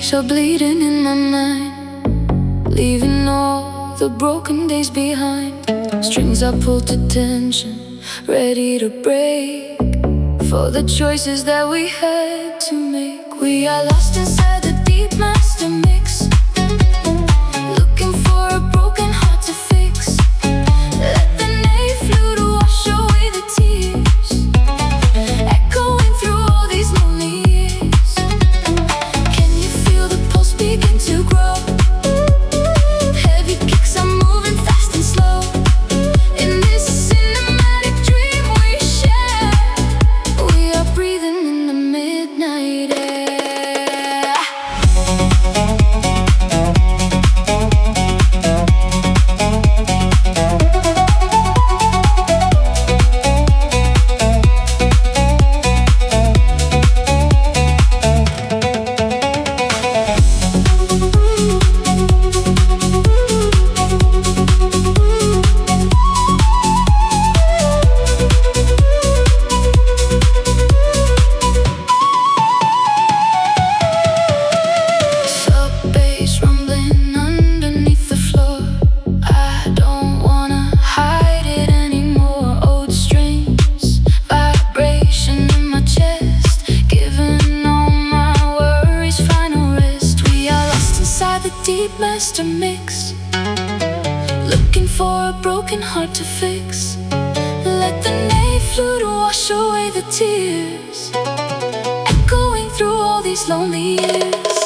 are bleeding in my mind, leaving all the broken days behind. Strings are pulled to tension, ready to break, for the choices that we had to make. We are lost inside the deep master mix, looking for a broken heart to fix. Let the nave flute wash away the tears, echoing through all these lonely years. Can you feel the pulse begin to grow? Heavy kicks are moving fast and slow in this cinematic dream we share. We are breathing in the midnight air. Deep master mix, looking for a broken heart to fix. Let the nave flute wash away the tears, echoing through all these lonely years.